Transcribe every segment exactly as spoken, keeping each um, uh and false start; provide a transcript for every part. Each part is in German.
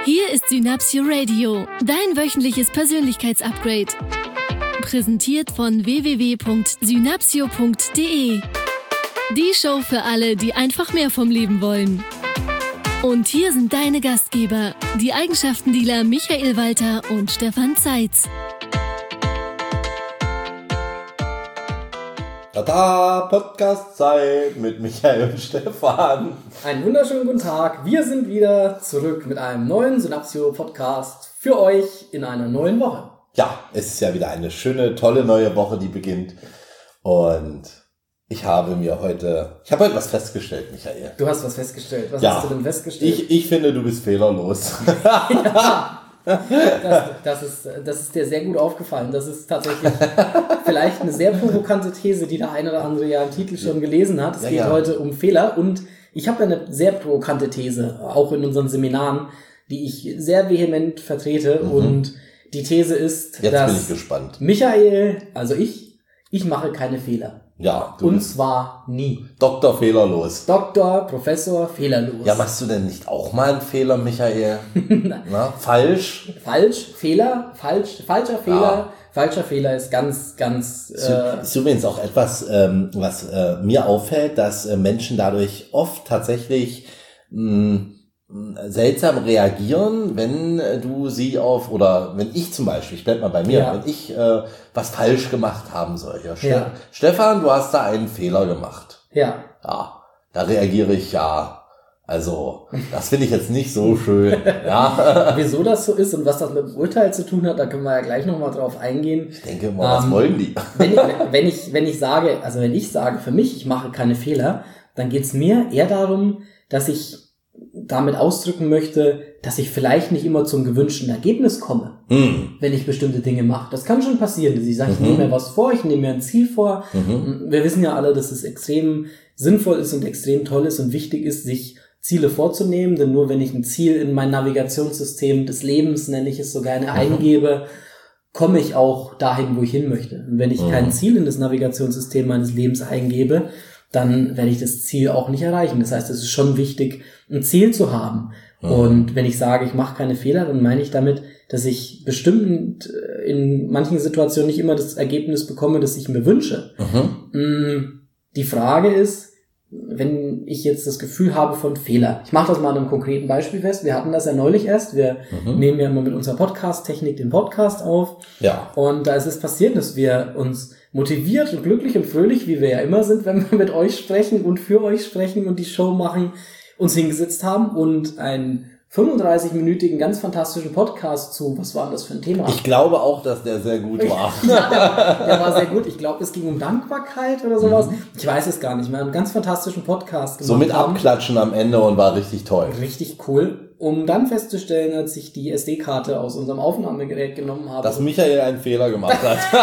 Hier ist Synapsio Radio, dein wöchentliches Persönlichkeitsupgrade. Präsentiert von w w w punkt synapsio punkt d e. Die Show für alle, die einfach mehr vom Leben wollen. Und hier sind deine Gastgeber, die Eigenschaftendealer Michael Walter und Stefan Zeitz. Tada, Podcast-Zeit mit Michael und Stefan. Einen wunderschönen guten Tag. Wir sind wieder zurück mit einem neuen Synapsio-Podcast für euch in einer neuen Woche. Ja, es ist ja wieder eine schöne, tolle neue Woche, die beginnt. Und ich habe mir heute, ich habe heute was festgestellt, Michael. Du hast was festgestellt. Was ja, hast du denn festgestellt? Ich, ich finde, du bist fehlerlos. Ja. Das, das, ist, das ist dir sehr gut aufgefallen. Das ist tatsächlich vielleicht eine sehr provokante These, die der eine oder andere ja im Titel schon gelesen hat. Es ja, geht ja. heute um Fehler und ich habe eine sehr provokante These, auch in unseren Seminaren, die ich sehr vehement vertrete. Mhm. Und die These ist, Jetzt dass bin ich gespannt. Michael, also ich, ich mache keine Fehler. Ja, du und bist zwar nie. Doktor Fehlerlos. Doktor, Professor, fehlerlos. Ja, machst du denn nicht auch mal einen Fehler, Michael? Na, falsch? Falsch, Fehler, falsch, falscher Fehler. Ja. Falscher Fehler ist ganz, ganz... Äh ist übrigens auch etwas, ähm, was äh, mir auffällt, dass äh, Menschen dadurch oft tatsächlich mh, seltsam reagieren, wenn äh, du sie auf, oder wenn ich zum Beispiel, ich bleib mal bei mir, ja. wenn ich äh, was falsch gemacht haben soll. Ja, Ste- ja. Stefan, du hast da einen Fehler gemacht. Ja. Ja, da reagiere ich ja. Also, das finde ich jetzt nicht so schön. Ja. Wieso das so ist und was das mit dem Urteil zu tun hat, da können wir ja gleich nochmal drauf eingehen. Ich denke mal, was ähm, wollen die? Wenn ich, wenn ich, wenn ich sage, also wenn ich sage, für mich, ich mache keine Fehler, dann geht's mir eher darum, dass ich damit ausdrücken möchte, dass ich vielleicht nicht immer zum gewünschten Ergebnis komme, mm. wenn ich bestimmte Dinge mache. Das kann schon passieren, dass ich sage, mm-hmm. ich nehme mir was vor, ich nehme mir ein Ziel vor. Mm-hmm. Wir wissen ja alle, dass es extrem sinnvoll ist und extrem toll ist und wichtig ist, sich Ziele vorzunehmen, denn nur wenn ich ein Ziel in mein Navigationssystem des Lebens, nenne ich es so gerne, mm-hmm. eingebe, komme ich auch dahin, wo ich hin möchte. Und wenn ich mm. kein Ziel in das Navigationssystem meines Lebens eingebe, dann werde ich das Ziel auch nicht erreichen. Das heißt, es ist schon wichtig, ein Ziel zu haben. Mhm. Und wenn ich sage, ich mache keine Fehler, dann meine ich damit, dass ich bestimmt in manchen Situationen nicht immer das Ergebnis bekomme, das ich mir wünsche. Mhm. Die Frage ist, wenn ich jetzt das Gefühl habe von Fehler. Ich mache das mal an einem konkreten Beispiel fest. Wir hatten das ja neulich erst. Wir mhm. nehmen ja immer mit unserer Podcast-Technik den Podcast auf. Ja. Und da ist es passiert, dass wir uns motiviert und glücklich und fröhlich, wie wir ja immer sind, wenn wir mit euch sprechen und für euch sprechen und die Show machen, uns hingesetzt haben und einen fünfunddreißig-minütigen, ganz fantastischen Podcast zu, was war denn das für ein Thema? Ich glaube auch, dass der sehr gut war. Ja, der, der war sehr gut. Ich glaube, es ging um Dankbarkeit oder sowas. Mhm. Ich weiß es gar nicht mehr. Einen ganz fantastischen Podcast gemacht. So mit haben. Abklatschen am Ende und war richtig toll. Richtig cool. Um dann festzustellen, als ich die S D-Karte aus unserem Aufnahmegerät genommen habe. Dass Michael einen Fehler gemacht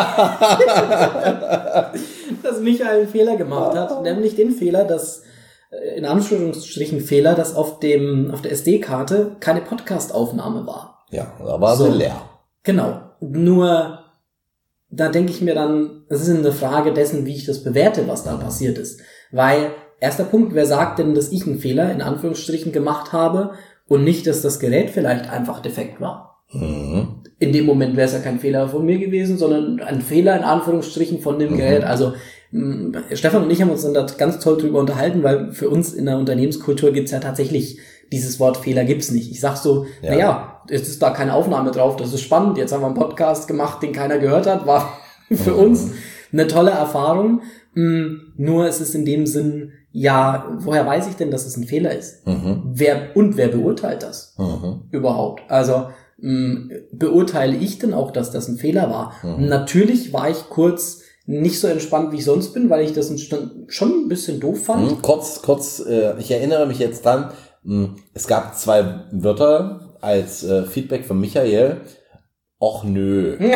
hat. Dass Michael einen Fehler gemacht hat. Nämlich den Fehler, dass in Anführungsstrichen Fehler, dass auf dem auf der S D-Karte keine Podcast-Aufnahme war. Ja, da war so, sie leer. Genau. Nur, da denke ich mir dann, das ist eine Frage dessen, wie ich das bewerte, was da passiert ist. Weil, erster Punkt, wer sagt denn, dass ich einen Fehler in Anführungsstrichen gemacht habe und nicht, dass das Gerät vielleicht einfach defekt war? Mhm. In dem Moment wäre es ja kein Fehler von mir gewesen, sondern ein Fehler in Anführungsstrichen von dem mhm. Gerät. Also Stefan und ich haben uns dann da ganz toll drüber unterhalten, weil für uns in der Unternehmenskultur gibt's ja tatsächlich dieses Wort Fehler gibt's nicht. Ich sag so, ja. naja, es ist da keine Aufnahme drauf, das ist spannend, jetzt haben wir einen Podcast gemacht, den keiner gehört hat, war für mhm. uns eine tolle Erfahrung. Nur es ist in dem Sinn, ja, woher weiß ich denn, dass es ein Fehler ist? Mhm. Wer und wer beurteilt das mhm. überhaupt? Also beurteile ich denn auch, dass das ein Fehler war? Mhm. Natürlich war ich kurz nicht so entspannt, wie ich sonst bin, weil ich das schon ein bisschen doof fand. Mhm, kurz, kurz, äh, ich erinnere mich jetzt dran, mh, es gab zwei Wörter als äh, Feedback von Michael. Och nö. Ja.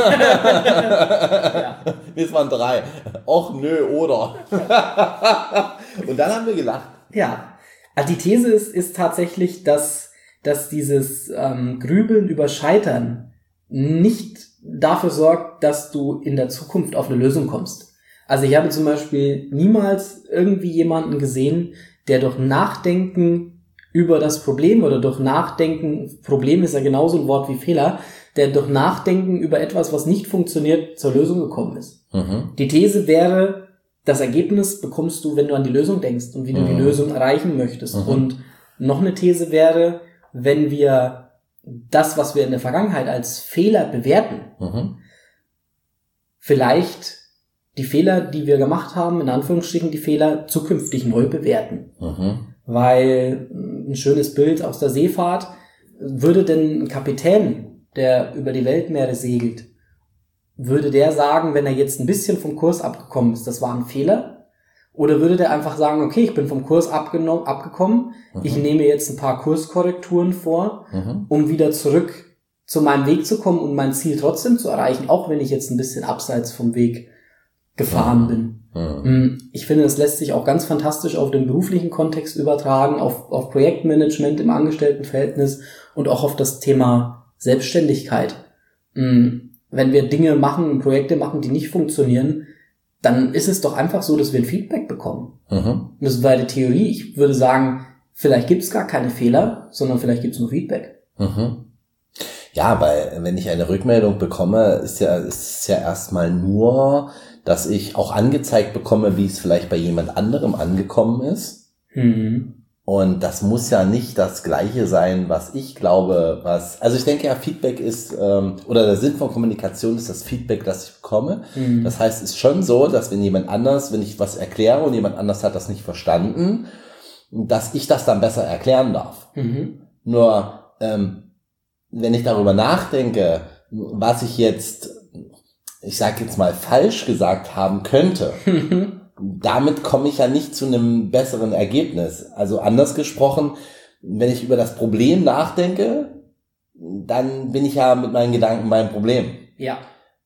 Nee, es waren drei. Och nö, oder? Und dann haben wir gelacht. Ja, also die These ist, ist tatsächlich, dass, dass dieses ähm, Grübeln über Scheitern nicht dafür sorgt, dass du in der Zukunft auf eine Lösung kommst. Also ich habe zum Beispiel niemals irgendwie jemanden gesehen, der durch Nachdenken über das Problem oder durch Nachdenken, Problem ist ja genauso ein Wort wie Fehler, der durch Nachdenken über etwas, was nicht funktioniert, zur Lösung gekommen ist. Mhm. Die These wäre, das Ergebnis bekommst du, wenn du an die Lösung denkst und wie du mhm. die Lösung erreichen möchtest. Mhm. Und noch eine These wäre, wenn wir das, was wir in der Vergangenheit als Fehler bewerten, mhm. vielleicht die Fehler, die wir gemacht haben, in Anführungsstrichen die Fehler, zukünftig neu bewerten. Mhm. Weil ein schönes Bild aus der Seefahrt, würde denn ein Kapitän, der über die Weltmeere segelt, würde der sagen, wenn er jetzt ein bisschen vom Kurs abgekommen ist, das war ein Fehler? Oder würde der einfach sagen, okay, ich bin vom Kurs abgenommen, abgekommen, mhm. ich nehme jetzt ein paar Kurskorrekturen vor, mhm. um wieder zurück zu meinem Weg zu kommen und mein Ziel trotzdem zu erreichen, auch wenn ich jetzt ein bisschen abseits vom Weg gefahren mhm. bin. Mhm. Ich finde, das lässt sich auch ganz fantastisch auf den beruflichen Kontext übertragen, auf, auf Projektmanagement im Angestelltenverhältnis und auch auf das Thema Selbstständigkeit. Wenn wir Dinge machen, Projekte machen, die nicht funktionieren, dann ist es doch einfach so, dass wir ein Feedback bekommen. Mhm. Und das war die Theorie. Ich würde sagen, vielleicht gibt es gar keine Fehler, sondern vielleicht gibt es nur Feedback. Mhm. Ja, weil wenn ich eine Rückmeldung bekomme, ist ja, ist es ja erstmal nur, dass ich auch angezeigt bekomme, wie es vielleicht bei jemand anderem angekommen ist. Mhm. Und das muss ja nicht das Gleiche sein, was ich glaube, was, also ich denke ja, Feedback ist, ähm, oder der Sinn von Kommunikation ist das Feedback, das ich bekomme. Mhm. Das heißt, es ist schon so, dass wenn jemand anders, wenn ich was erkläre und jemand anders hat das nicht verstanden, dass ich das dann besser erklären darf. Mhm. Nur, ähm, wenn ich darüber nachdenke, was ich jetzt, ich sag jetzt mal, falsch gesagt haben könnte, damit komme ich ja nicht zu einem besseren Ergebnis. Also anders gesprochen, wenn ich über das Problem nachdenke, dann bin ich ja mit meinen Gedanken beim Problem. Ja.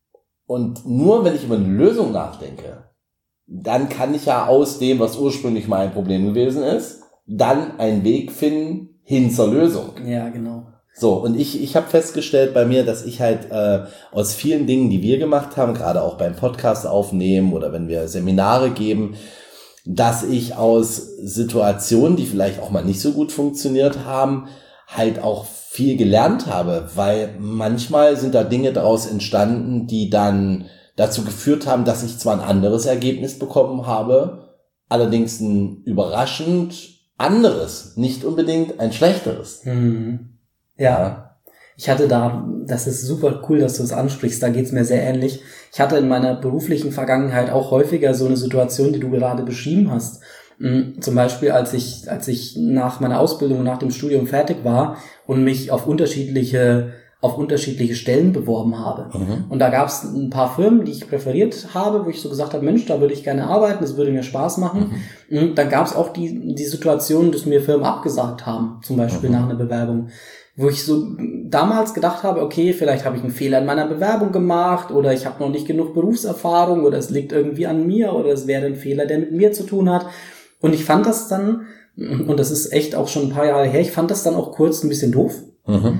Und nur wenn ich über eine Lösung nachdenke, dann kann ich ja aus dem, was ursprünglich mein Problem gewesen ist, dann einen Weg finden hin zur Lösung. Ja, genau. So, und ich ich habe festgestellt bei mir, dass ich halt äh, aus vielen Dingen, die wir gemacht haben, gerade auch beim Podcast aufnehmen oder wenn wir Seminare geben, dass ich aus Situationen, die vielleicht auch mal nicht so gut funktioniert haben, halt auch viel gelernt habe, weil manchmal sind da Dinge daraus entstanden, die dann dazu geführt haben, dass ich zwar ein anderes Ergebnis bekommen habe, allerdings ein überraschend anderes, nicht unbedingt ein schlechteres. Mhm. Ja, ich hatte da, das ist super cool, dass du es ansprichst, da geht's mir sehr ähnlich. Ich hatte in meiner beruflichen Vergangenheit auch häufiger so eine Situation, die du gerade beschrieben hast. Zum Beispiel, als ich, als ich nach meiner Ausbildung, nach dem Studium fertig war und mich auf unterschiedliche, auf unterschiedliche Stellen beworben habe. Mhm. Und da gab's ein paar Firmen, die ich präferiert habe, wo ich so gesagt habe, Mensch, da würde ich gerne arbeiten, das würde mir Spaß machen. Mhm. Und dann gab's auch die, die Situation, dass mir Firmen abgesagt haben, zum Beispiel mhm. nach einer Bewerbung, wo ich so damals gedacht habe, okay, vielleicht habe ich einen Fehler in meiner Bewerbung gemacht oder ich habe noch nicht genug Berufserfahrung oder es liegt irgendwie an mir oder es wäre ein Fehler, der mit mir zu tun hat. Und ich fand das dann, und das ist echt auch schon ein paar Jahre her, ich fand das dann auch kurz ein bisschen doof. Mhm.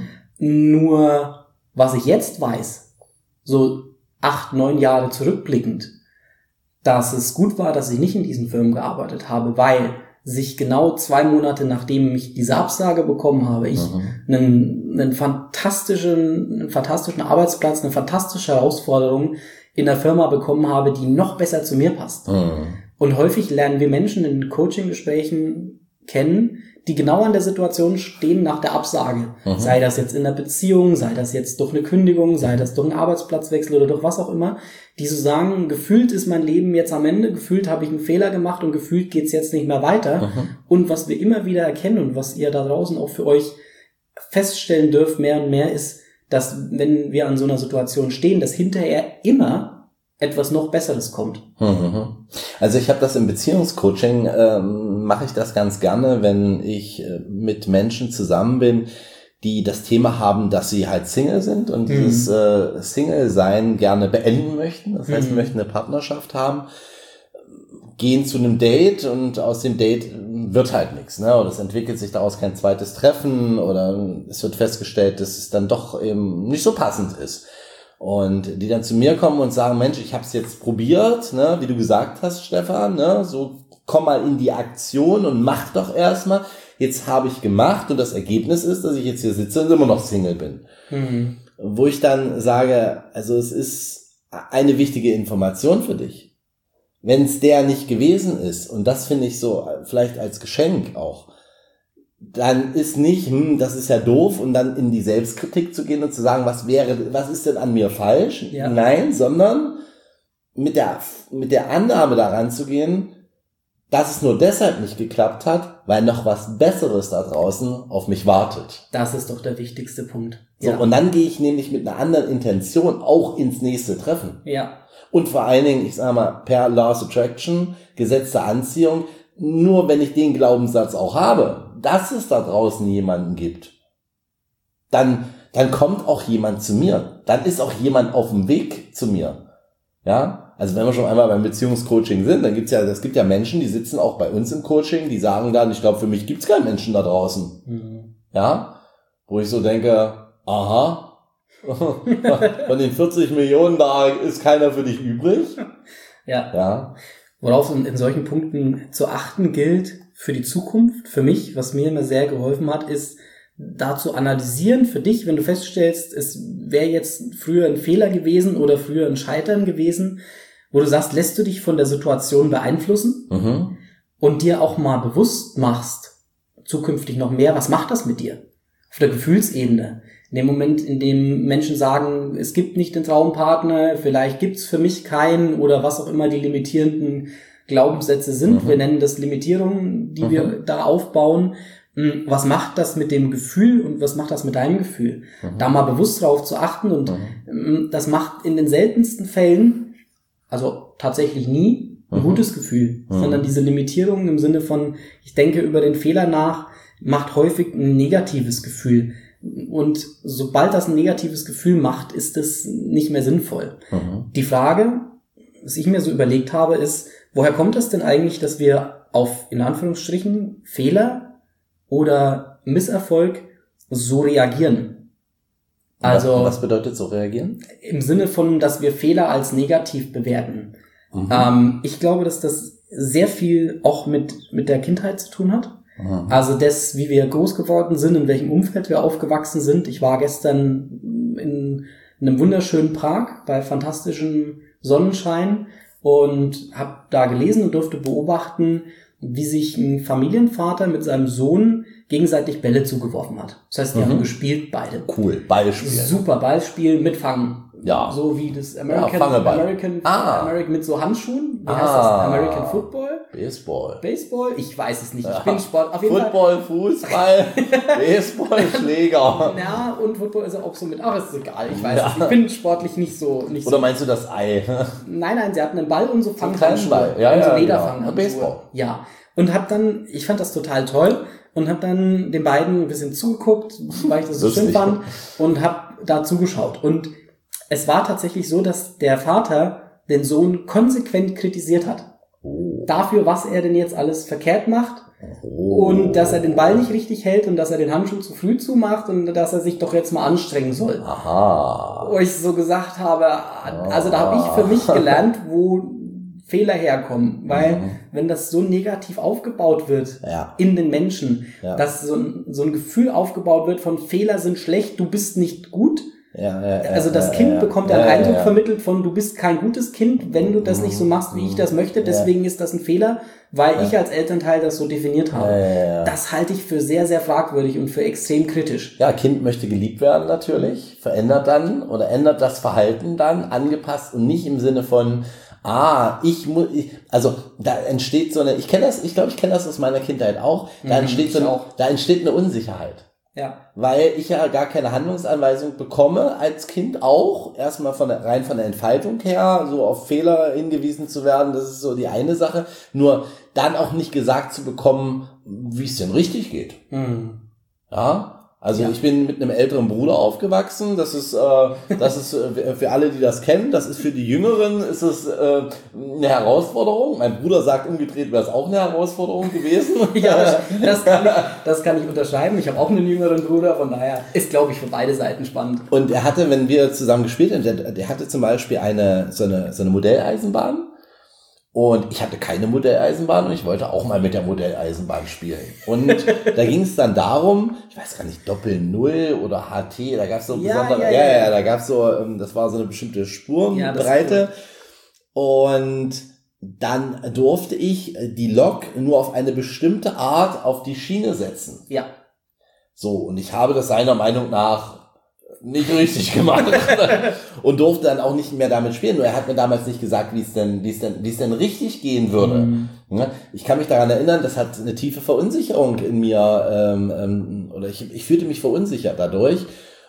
Nur, was ich jetzt weiß, so acht, neun Jahre zurückblickend, dass es gut war, dass ich nicht in diesen Firmen gearbeitet habe, weil sich genau zwei Monate nachdem ich diese Absage bekommen habe, ich mhm. einen, einen fantastischen, einen fantastischen Arbeitsplatz, eine fantastische Herausforderung in der Firma bekommen habe, die noch besser zu mir passt. Mhm. Und häufig lernen wir Menschen in Coaching-Gesprächen kennen, die genau an der Situation stehen nach der Absage. Mhm. Sei das jetzt in einer Beziehung, sei das jetzt durch eine Kündigung, sei das durch einen Arbeitsplatzwechsel oder durch was auch immer, die so sagen, gefühlt ist mein Leben jetzt am Ende, gefühlt habe ich einen Fehler gemacht und gefühlt geht's jetzt nicht mehr weiter. Mhm. Und was wir immer wieder erkennen und was ihr da draußen auch für euch feststellen dürft, mehr und mehr ist, dass wenn wir an so einer Situation stehen, dass hinterher immer etwas noch Besseres kommt. Also ich habe das im Beziehungscoaching, ähm, mache ich das ganz gerne, wenn ich äh, mit Menschen zusammen bin, die das Thema haben, dass sie halt Single sind und mhm. dieses äh, Single-Sein gerne beenden möchten. Das heißt, mhm. möchten eine Partnerschaft haben, gehen zu einem Date und aus dem Date wird halt nichts, ne? Oder es entwickelt sich daraus kein zweites Treffen oder es wird festgestellt, dass es dann doch eben nicht so passend ist. Und die dann zu mir kommen und sagen, Mensch, ich habe es jetzt probiert, ne, wie du gesagt hast, Stefan, ne, so komm mal in die Aktion und mach doch erstmal. jetzt habe ich gemacht und das Ergebnis ist, dass ich jetzt hier sitze und immer noch Single bin. Mhm. Wo ich dann sage, also es ist eine wichtige Information für dich. Wenn es der nicht gewesen ist, und das finde ich so vielleicht als Geschenk auch, dann ist nicht, hm, das ist ja doof, und dann in die Selbstkritik zu gehen und zu sagen, was wäre, was ist denn an mir falsch? Ja. Nein, sondern mit der, mit der Annahme daran zu gehen, dass es nur deshalb nicht geklappt hat, weil noch was Besseres da draußen auf mich wartet. Das ist doch der wichtigste Punkt. So, ja. Und dann gehe ich nämlich mit einer anderen Intention auch ins nächste Treffen. Ja. Und vor allen Dingen, ich sage mal, per Laws of Attraction, Gesetz der Anziehung, nur wenn ich den Glaubenssatz auch habe, dass es da draußen jemanden gibt, dann, dann kommt auch jemand zu mir. Dann ist auch jemand auf dem Weg zu mir. Ja, also wenn wir schon einmal beim Beziehungscoaching sind, dann gibt's ja, es gibt ja Menschen, die sitzen auch bei uns im Coaching, die sagen dann, ich glaube, für mich gibt's keinen Menschen da draußen. Mhm. Ja, wo ich so denke, aha, von den vierzig Millionen, da ist keiner für dich übrig. Ja. Ja. Worauf in, in solchen Punkten zu achten gilt für die Zukunft, für mich, was mir immer sehr geholfen hat, ist, da zu analysieren für dich, wenn du feststellst, es wäre jetzt früher ein Fehler gewesen oder früher ein Scheitern gewesen, wo du sagst, lässt du dich von der Situation beeinflussen mhm. und dir auch mal bewusst machst, zukünftig noch mehr, was macht das mit dir? Auf der Gefühlsebene. In dem Moment, in dem Menschen sagen, es gibt nicht den Traumpartner, vielleicht gibt's für mich keinen oder was auch immer die limitierenden Glaubenssätze sind. Mhm. Wir nennen das Limitierungen, die mhm. wir da aufbauen. Was macht das mit dem Gefühl und was macht das mit deinem Gefühl? Mhm. Da mal bewusst drauf zu achten, und mhm. das macht in den seltensten Fällen, also tatsächlich nie, ein mhm. gutes Gefühl, mhm. sondern diese Limitierungen im Sinne von, ich denke über den Fehler nach, macht häufig ein negatives Gefühl. Und sobald das ein negatives Gefühl macht, ist es nicht mehr sinnvoll. Mhm. Die Frage, was ich mir so überlegt habe, ist, woher kommt es denn eigentlich, dass wir auf, in Anführungsstrichen, Fehler oder Misserfolg so reagieren? Also, was bedeutet so reagieren? Im Sinne von, dass wir Fehler als negativ bewerten. Mhm. Ähm, ich glaube, dass das sehr viel auch mit, mit der Kindheit zu tun hat. Mhm. Also das, wie wir groß geworden sind, in welchem Umfeld wir aufgewachsen sind. Ich war gestern in, in einem wunderschönen Prag bei fantastischem Sonnenschein und habe da gelesen und durfte beobachten, wie sich ein Familienvater mit seinem Sohn gegenseitig Bälle zugeworfen hat. Das heißt, die mhm. haben gespielt, beide. Cool, Ballspiel. Super Ballspiel mit Fangen. Ja. So wie das American, ja, American, ah. American mit so Handschuhen. Wie ah. heißt das? American Football? Baseball. Baseball? Ich weiß es nicht. Ich bin Sport. Auf jeden Football, Fall. Fußball, Baseball, Schläger. Ja, und Football ist auch so mit, ach, ist egal. Ich weiß ja. es. Ich bin sportlich nicht so, nicht Oder so. meinst du das Ei? Nein, nein, sie hatten einen Ball und so Fanghandschuhe. Ball. Ja, und so ja, Lederfanghandschuhe. Ja. Baseball. Ja. Und hab dann, ich fand das total toll und hab dann den beiden ein bisschen zugeguckt, weil ich das so schön fand, und hab da zugeschaut. Und es war tatsächlich so, dass der Vater den Sohn konsequent kritisiert hat. Oh. Dafür, was er denn jetzt alles verkehrt macht. Oh. Und dass er den Ball nicht richtig hält und dass er den Handschuh zu früh zumacht und dass er sich doch jetzt mal anstrengen soll. Aha. Wo ich so gesagt habe, also da habe ich für mich gelernt, wo Fehler herkommen. Weil mhm. wenn das so negativ aufgebaut wird ja. in den Menschen, ja. dass so ein, so ein Gefühl aufgebaut wird von Fehler sind schlecht, du bist nicht gut. Ja, ja, also das ja, Kind ja, bekommt ja, einen ja, Eindruck ja. vermittelt von, du bist kein gutes Kind, wenn du das nicht so machst, wie ich das möchte, deswegen ja. ist das ein Fehler, weil ja. ich als Elternteil das so definiert habe. Ja, ja, ja. Das halte ich für sehr, sehr fragwürdig und für extrem kritisch. Ja, Kind möchte geliebt werden natürlich, verändert dann oder ändert das Verhalten dann, angepasst und nicht im Sinne von, ah, ich muss, also da entsteht so eine, ich kenne das, ich glaube, ich kenne das aus meiner Kindheit auch, da mhm, entsteht so eine, auch. da entsteht eine Unsicherheit. Ja. Weil ich ja gar keine Handlungsanweisung bekomme als Kind auch, erstmal von der, rein von der Entfaltung her, so auf Fehler hingewiesen zu werden, das ist so die eine Sache, nur dann auch nicht gesagt zu bekommen, wie es denn richtig geht. Mhm. Ja. Also ja. ich bin mit einem älteren Bruder aufgewachsen. Das ist, äh, das ist äh, für alle, die das kennen. Das ist für die Jüngeren ist es äh, eine Herausforderung. Mein Bruder sagt, umgedreht wäre es auch eine Herausforderung gewesen. Ja, das kann ich, das kann ich unterschreiben. Ich habe auch einen jüngeren Bruder, von daher ist, glaube ich, für beide Seiten spannend. Und er hatte, wenn wir zusammen gespielt haben, der, der hatte zum Beispiel eine so eine so eine Modelleisenbahn. Und ich hatte keine Modelleisenbahn und ich wollte auch mal mit der Modelleisenbahn spielen. Und da ging es dann darum, ich weiß gar nicht, Doppel Null oder H T, da gab es so ja, besondere, ja, ja, ja, ja, da gab es so, das war so eine bestimmte Spurenbreite. Ja, und dann durfte ich die Lok nur auf eine bestimmte Art auf die Schiene setzen. Ja. So, und ich habe das seiner Meinung nach nicht richtig gemacht und durfte dann auch nicht mehr damit spielen. Nur er hat mir damals nicht gesagt, wie es denn, wie es denn, wie es denn richtig gehen würde. Mhm. Ich kann mich daran erinnern, das hat eine tiefe Verunsicherung in mir, ähm, ähm, oder ich, ich fühlte mich verunsichert dadurch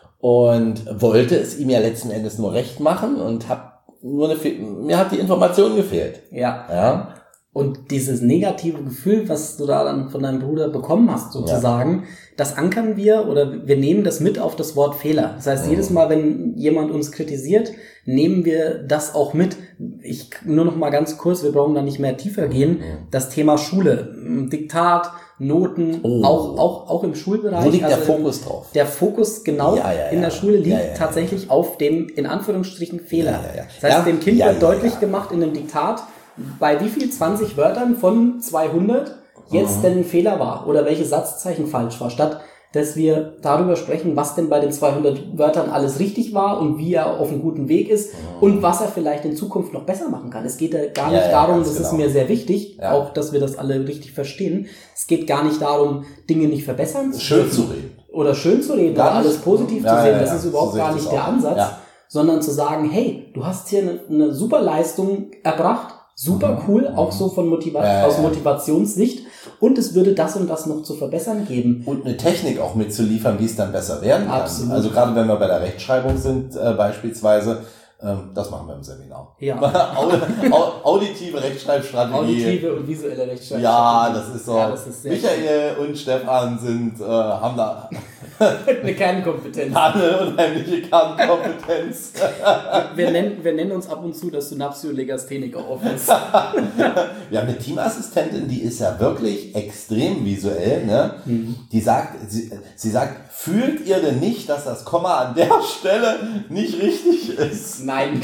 und wollte es ihm ja letzten Endes nur recht machen und hab nur eine, mir hat die Information gefehlt. Ja. Ja. Und dieses negative Gefühl, was du da dann von deinem Bruder bekommen hast, sozusagen, ja. das ankern wir oder wir nehmen das mit auf das Wort Fehler. Das heißt, mhm. jedes Mal, wenn jemand uns kritisiert, nehmen wir das auch mit. Ich nur noch mal ganz kurz, wir brauchen da nicht mehr tiefer gehen. Mhm. Das Thema Schule, Diktat, Noten, oh. auch, auch, auch im Schulbereich. Wo liegt also der Fokus drauf? Der Fokus genau ja, ja, ja. in der Schule liegt ja, ja, ja. tatsächlich auf dem, in Anführungsstrichen, Fehler. Ja, ja, ja. Das heißt, ja, dem Kind ja, wird ja, deutlich ja. gemacht in einem Diktat, bei wie viel zwanzig Wörtern von zweihundert jetzt mhm. denn ein Fehler war oder welche Satzzeichen falsch war, statt dass wir darüber sprechen, was denn bei den zweihundert Wörtern alles richtig war und wie er auf einem guten Weg ist mhm. und was er vielleicht in Zukunft noch besser machen kann. Es geht ja gar nicht ja, darum, ja, das genau. ist mir sehr wichtig, ja. auch dass wir das alle richtig verstehen. Es geht gar nicht darum, Dinge nicht verbessern zu schön zu reden. Oder schön zu reden gar oder alles positiv ja, zu sehen. Ja, ja, das ist überhaupt so gar nicht der Ansatz, ja. sondern zu sagen, hey, du hast hier eine, eine super Leistung erbracht, super cool, auch so von Motiva- ja, ja, aus Motivationssicht. Und es würde das und das noch zu verbessern geben. Und eine Technik auch mitzuliefern, wie es dann besser werden kann. Absolut. Also gerade wenn wir bei der Rechtschreibung sind, äh, beispielsweise, ähm, das machen wir im Seminar. Ja. Auditive Rechtschreibstrategie. Auditive und visuelle Rechtschreibstrategie. Ja, das ist so. Ja, das ist Michael cool. Und Stefan sind, äh, haben da eine Kernkompetenz. Eine unheimliche Kernkompetenz. wir, nennen, wir nennen uns ab und zu das Synapsio-Legastheniker Office. Wir haben eine Teamassistentin, die ist ja wirklich extrem visuell, ne? Mhm. Die sagt, sie, sie sagt, fühlt ihr denn nicht, dass das Komma an der Stelle nicht richtig ist? Nein.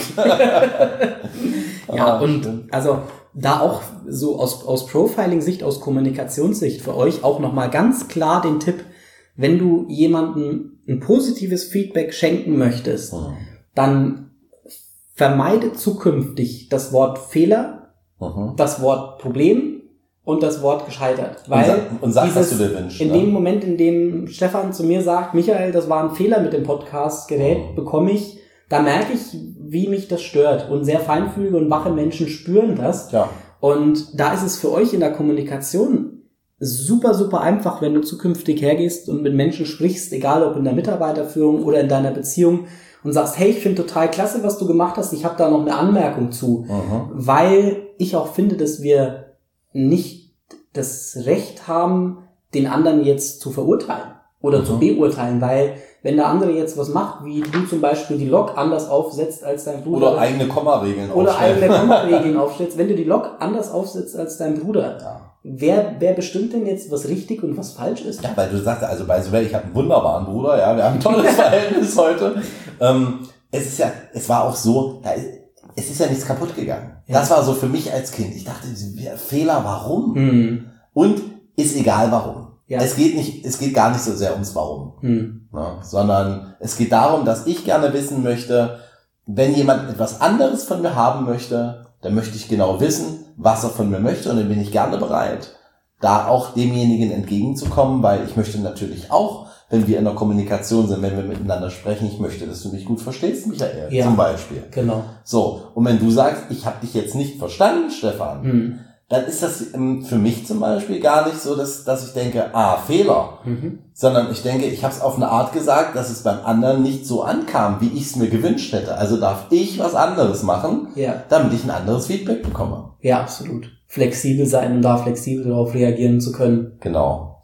Ja, ah, und stimmt. Also da auch so aus, aus Profiling-Sicht, aus Kommunikationssicht für euch auch nochmal ganz klar den Tipp, wenn du jemandem ein positives Feedback schenken möchtest, mhm. dann vermeide zukünftig das Wort Fehler, mhm. das Wort Problem und das Wort gescheitert. Weil und sag, und sag dieses, was du dir wünschst. In ne? dem Moment, in dem Stefan zu mir sagt, Michael, das war ein Fehler mit dem Podcast-Gerät, mhm. bekomme ich, da merke ich, wie mich das stört. Und sehr feinfühlige und wache Menschen spüren das. Ja. Und da ist es für euch in der Kommunikation super, super einfach, wenn du zukünftig hergehst und mit Menschen sprichst, egal ob in der Mitarbeiterführung oder in deiner Beziehung und sagst, hey, ich finde total klasse, was du gemacht hast, ich habe da noch eine Anmerkung zu. Mhm. Weil ich auch finde, dass wir nicht das Recht haben, den anderen jetzt zu verurteilen oder mhm. zu beurteilen, weil wenn der andere jetzt was macht, wie du zum Beispiel die Lok anders aufsetzt als dein Bruder. Oder eigene Kommaregeln Oder eigene Kommaregeln aufstellst. Wenn du die Lok anders aufsetzt als dein Bruder, ja. wer, wer bestimmt denn jetzt, was richtig und was falsch ist? Ja, weil du sagst, also bei Sobel, ich habe einen wunderbaren Bruder, ja, wir haben ein tolles Verhältnis heute. Ähm, es ist ja, es war auch so, ja, es ist ja nichts kaputt gegangen. Ja. Das war so für mich als Kind. Ich dachte, Fehler, warum? Mhm. Und ist egal warum. Ja. Es geht nicht, es geht gar nicht so sehr ums Warum, hm. ne, sondern es geht darum, dass ich gerne wissen möchte, wenn jemand etwas anderes von mir haben möchte, dann möchte ich genau wissen, was er von mir möchte und dann bin ich gerne bereit, da auch demjenigen entgegenzukommen, weil ich möchte natürlich auch, wenn wir in der Kommunikation sind, wenn wir miteinander sprechen, ich möchte, dass du mich gut verstehst, Michael, ja. zum Beispiel. Genau. So, und wenn du sagst, ich habe dich jetzt nicht verstanden, Stefan, hm. dann ist das für mich zum Beispiel gar nicht so, dass, dass ich denke, ah, Fehler. Mhm. Sondern ich denke, ich habe es auf eine Art gesagt, dass es beim anderen nicht so ankam, wie ich es mir gewünscht hätte. Also darf ich was anderes machen, ja. damit ich ein anderes Feedback bekomme. Ja, absolut. Flexibel sein und da flexibel darauf reagieren zu können. Genau.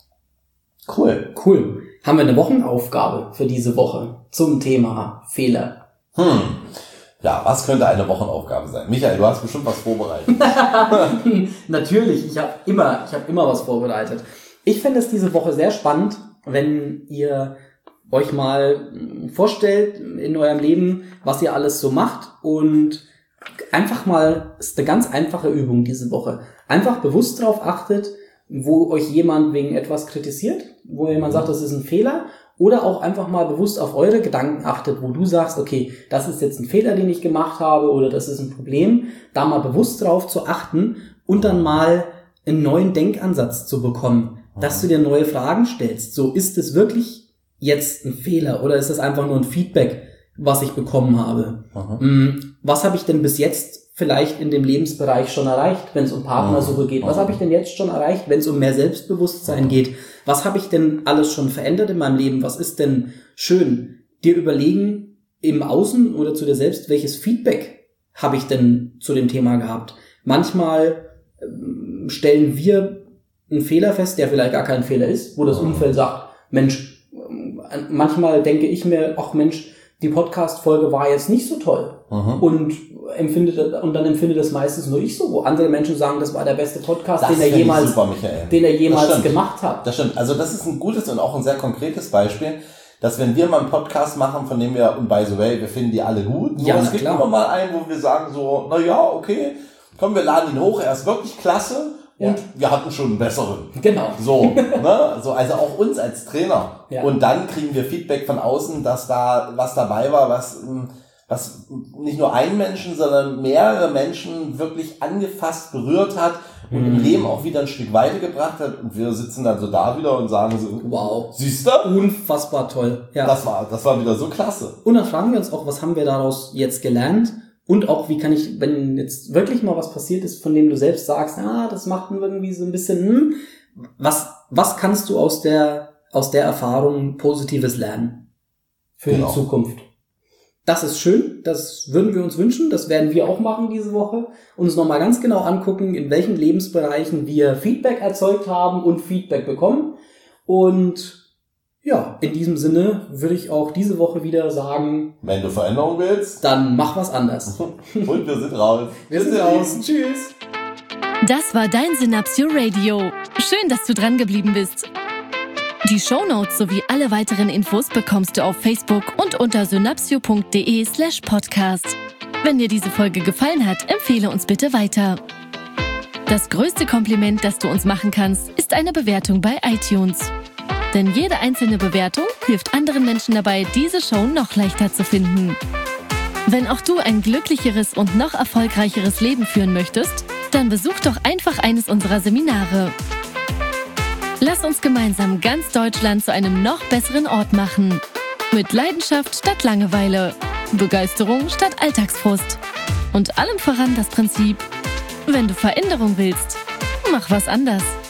Cool. Cool. Haben wir eine Wochenaufgabe für diese Woche zum Thema Fehler? Hm. Ja, was könnte eine Wochenaufgabe sein? Michael, du hast bestimmt was vorbereitet. Natürlich, ich habe immer, ich habe immer was vorbereitet. Ich finde es diese Woche sehr spannend, wenn ihr euch mal vorstellt in eurem Leben, was ihr alles so macht und einfach mal, ist eine ganz einfache Übung diese Woche. Einfach bewusst darauf achtet, wo euch jemand wegen etwas kritisiert, wo jemand sagt, das ist ein Fehler, oder auch einfach mal bewusst auf eure Gedanken achtet, wo du sagst, okay, das ist jetzt ein Fehler, den ich gemacht habe, oder das ist ein Problem, da mal bewusst drauf zu achten und dann mal einen neuen Denkansatz zu bekommen, dass du dir neue Fragen stellst. So, ist es wirklich jetzt ein Fehler oder ist es einfach nur ein Feedback, was ich bekommen habe? Mhm. Was habe ich denn bis jetzt vielleicht in dem Lebensbereich schon erreicht, wenn es um Partnersuche geht? Was habe ich denn jetzt schon erreicht, wenn es um mehr Selbstbewusstsein geht? Was habe ich denn alles schon verändert in meinem Leben? Was ist denn schön? Dir überlegen im Außen oder zu dir selbst, welches Feedback habe ich denn zu dem Thema gehabt? Manchmal ähm, stellen wir einen Fehler fest, der vielleicht gar kein Fehler ist, wo das Umfeld sagt, Mensch, äh, manchmal denke ich mir, ach Mensch, die Podcast-Folge war jetzt nicht so toll. Mhm. Und empfindet, und dann empfindet das meistens nur ich so, wo andere Menschen sagen, das war der beste Podcast, das den er jemals, super, Michael. den er jemals gemacht hat. Das stimmt. Also das ist ein gutes und auch ein sehr konkretes Beispiel, dass wenn wir mal einen Podcast machen, von dem wir, und by the way, wir finden die alle gut, ja, es gibt klar. immer mal einen, wo wir sagen so, na ja, okay, komm, wir laden ihn hoch, er ist wirklich klasse. Und ja. wir hatten schon einen besseren. Genau. So, ne? So, also auch uns als Trainer. Ja. Und dann kriegen wir Feedback von außen, dass da was dabei war, was, was nicht nur einen Menschen, sondern mehrere Menschen wirklich angefasst, berührt hat und mhm. im Leben auch wieder ein Stück weitergebracht hat. Und wir sitzen dann so da wieder und sagen so, wow, siehst du? Unfassbar toll. Ja. Das war, das war wieder so klasse. Und dann fragen wir uns auch, was haben wir daraus jetzt gelernt? Und auch, wie kann ich, wenn jetzt wirklich mal was passiert ist, von dem du selbst sagst, ah, das macht irgendwie so ein bisschen, hm, was, was kannst du aus der, aus der Erfahrung Positives lernen für genau. die Zukunft? Das ist schön, das würden wir uns wünschen, das werden wir auch machen diese Woche, uns nochmal ganz genau angucken, in welchen Lebensbereichen wir Feedback erzeugt haben und Feedback bekommen. Und ja, in diesem Sinne würde ich auch diese Woche wieder sagen, wenn du Veränderung willst, dann mach was anders. Und wir sind raus. Wir sind raus. Tschüss. Das war dein Synapsio Radio. Schön, dass du dran geblieben bist. Die Shownotes sowie alle weiteren Infos bekommst du auf Facebook und unter synapsio.de slash podcast. Wenn dir diese Folge gefallen hat, empfehle uns bitte weiter. Das größte Kompliment, das du uns machen kannst, ist eine Bewertung bei iTunes. Denn jede einzelne Bewertung hilft anderen Menschen dabei, diese Show noch leichter zu finden. Wenn auch du ein glücklicheres und noch erfolgreicheres Leben führen möchtest, dann besuch doch einfach eines unserer Seminare. Lass uns gemeinsam ganz Deutschland zu einem noch besseren Ort machen. Mit Leidenschaft statt Langeweile, Begeisterung statt Alltagsfrust. Und allem voran das Prinzip, wenn du Veränderung willst, mach was anders.